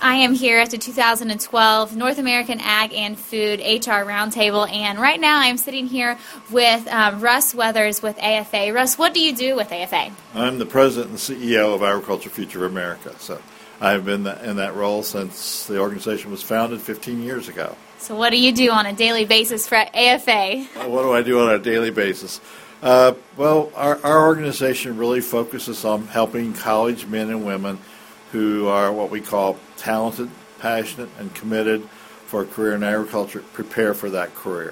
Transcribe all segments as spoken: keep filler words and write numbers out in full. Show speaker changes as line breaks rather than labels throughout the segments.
I am here at the two thousand twelve North American Ag and Food H R Roundtable, and right now I am sitting here with um, Russ Weathers with A F A. Russ, what do you do with A F A?
I'm the president and C E O of Agriculture Future of America, so I've been in that role since the organization was founded fifteen years ago.
So what do you do on a daily basis for A F A?
What do I do on a daily basis? Uh, well, our, our organization really focuses on helping college men and women who are what we call talented, passionate, and committed for a career in agriculture prepare for that career.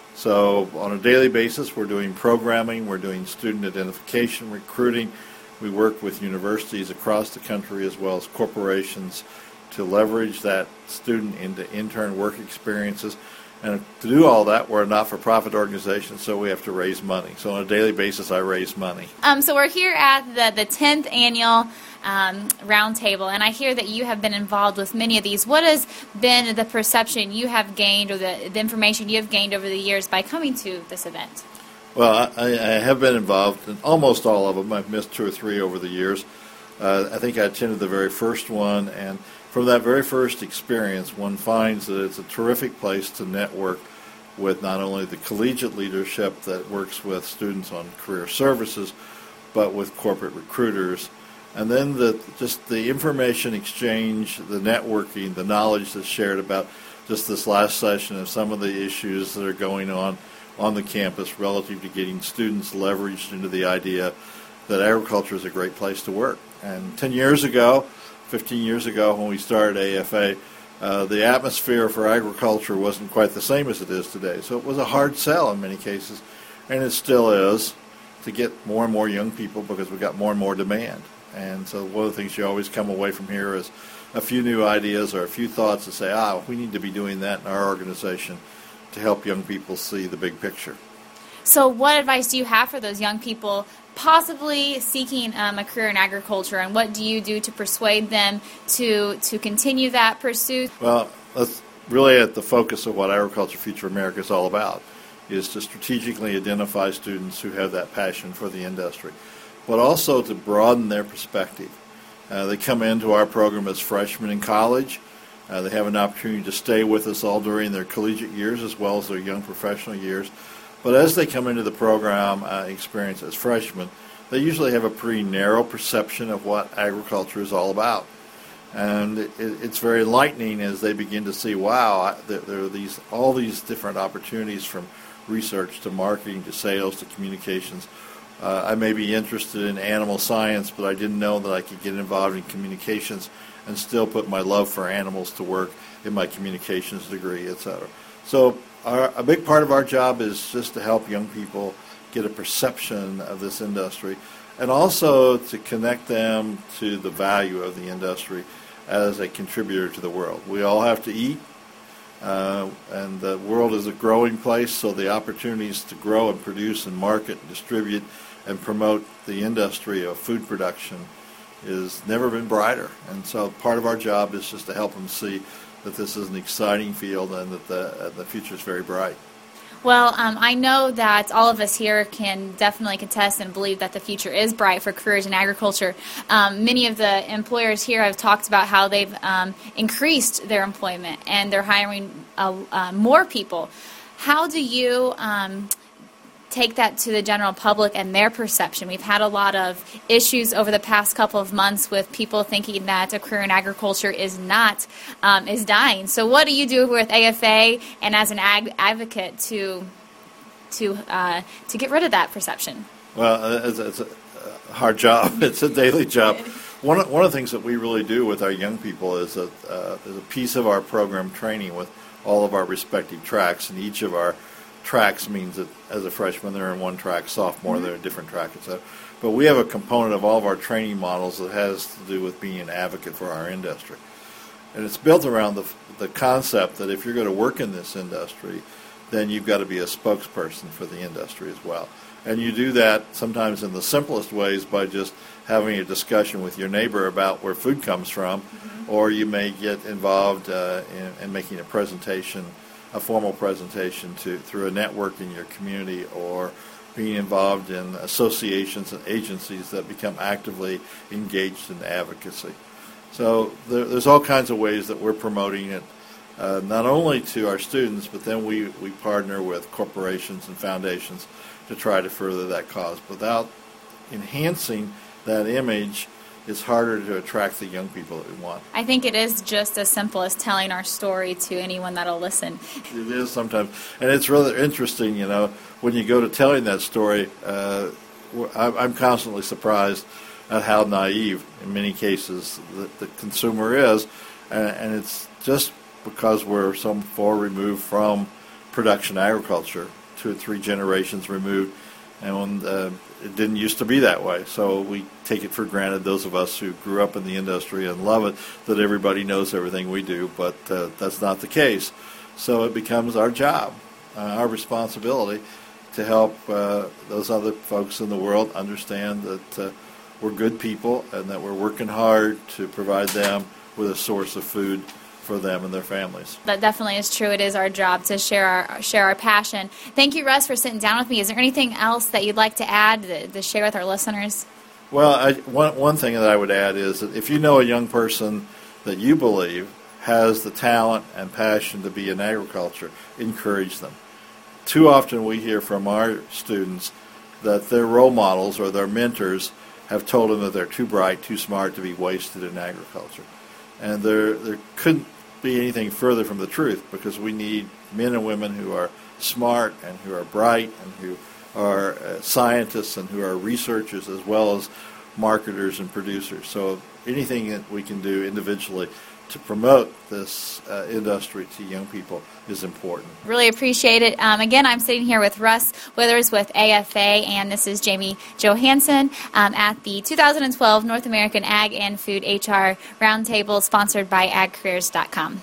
So on a daily basis, we're doing programming, we're doing student identification, recruiting. We work with universities across the country as well as corporations to leverage that student into intern work experiences. And to do all that, we're a not-for-profit organization, so we have to raise money. So on a daily basis, I raise money.
Um, so we're here at the, the tenth annual um, roundtable, and I hear that you have been involved with many of these. What has been the perception you have gained or the, the information you have gained over the years by coming to this event?
Well, I, I have been involved in almost all of them. I've missed two or three over the years. Uh, I think I attended the very first one, and from that very first experience, one finds that it's a terrific place to network with not only the collegiate leadership that works with students on career services, but with corporate recruiters. And then the, just the information exchange, the networking, the knowledge that's shared about just this last session of some of the issues that are going on on the campus relative to getting students leveraged into the idea that agriculture is a great place to work. And ten years ago, fifteen years ago when we started A F A, uh, the atmosphere for agriculture wasn't quite the same as it is today. So it was a hard sell in many cases, and it still is, to get more and more young people because we've got more and more demand. And so one of the things you always come away from here is a few new ideas or a few thoughts to say, ah, we need to be doing that in our organization to help young people see the big picture.
So what advice do you have for those young people possibly seeking um, a career in agriculture, and what do you do to persuade them to to continue that pursuit?
Well, that's really at the focus of what Agriculture Future America is all about, is to strategically identify students who have that passion for the industry, but also to broaden their perspective. Uh, they come into our program as freshmen in college. Uh, they have an opportunity to stay with us all during their collegiate years as well as their young professional years. But as they come into the program uh, experience as freshmen, they usually have a pretty narrow perception of what agriculture is all about. And it, it's very enlightening as they begin to see, wow, there, there are these all these different opportunities from research to marketing to sales to communications. Uh, I may be interested in animal science, but I didn't know that I could get involved in communications and still put my love for animals to work in my communications degree, et cetera. So our, a big part of our job is just to help young people get a perception of this industry and also to connect them to the value of the industry as a contributor to the world. We all have to eat, uh, and the world is a growing place, so the opportunities to grow and produce and market and distribute and promote the industry of food production has never been brighter. And so part of our job is just to help them see that this is an exciting field and that the, uh, the future is very bright.
Well, um, I know that all of us here can definitely contest and believe that the future is bright for careers in agriculture. Um, many of the employers here have talked about how they've um, increased their employment and they're hiring uh, uh, more people. How do you um, take that to the general public and their perception? We've had a lot of issues over the past couple of months with people thinking that a career in agriculture is not um, is dying. So what do you do with A F A and as an ag advocate to to uh, to get rid of that perception?
Well, it's, it's a hard job. It's a daily job. One of, one of the things that we really do with our young people is a, uh, is a piece of our program training with all of our respective tracks, and each of our tracks means that as a freshman they're in one track, sophomore mm-hmm. they're in a different track, et cetera. But we have a component of all of our training models that has to do with being an advocate for our industry. And it's built around the, the concept that if you're going to work in this industry, then you've got to be a spokesperson for the industry as well. And you do that sometimes in the simplest ways by just having a discussion with your neighbor about where food comes from, mm-hmm. or you may get involved uh, in, in making a presentation, a formal presentation to through a network in your community, or being involved in associations and agencies that become actively engaged in advocacy. So there, there's all kinds of ways that we're promoting it, uh, not only to our students, but then we, we partner with corporations and foundations to try to further that cause. Without enhancing that image, it's harder to attract the young people that we want.
I think it is just as simple as telling our story to anyone that'll listen.
It is sometimes. And it's rather interesting, you know, when you go to telling that story, uh, I'm constantly surprised at how naive, in many cases, the, the consumer is. And, and it's just because we're so far removed from production agriculture, two or three generations removed, and when, uh, it didn't used to be that way. So we take it for granted, those of us who grew up in the industry and love it, that everybody knows everything we do, but uh, that's not the case. So it becomes our job, uh, our responsibility to help uh, those other folks in the world understand that uh, we're good people and that we're working hard to provide them with a source of food for them and their families.
That definitely is true. It is our job to share our share our passion. Thank you, Russ, for sitting down with me. Is there anything else that you'd like to add to, to share with our listeners?
Well, I, one, one thing that I would add is that if you know a young person that you believe has the talent and passion to be in agriculture, encourage them. Too often we hear from our students that their role models or their mentors have told them that they're too bright, too smart to be wasted in agriculture. And there, there couldn't be anything further from the truth, because we need men and women who are smart and who are bright and who are uh, scientists and who are researchers as well as marketers and producers. So anything that we can do individually to promote this uh, industry to young people is important.
Really appreciate it. Um, again, I'm sitting here with Russ Withers with A F A, and this is Jamie Johansson um, at the two thousand twelve North American Ag and Food H R Roundtable, sponsored by ag careers dot com.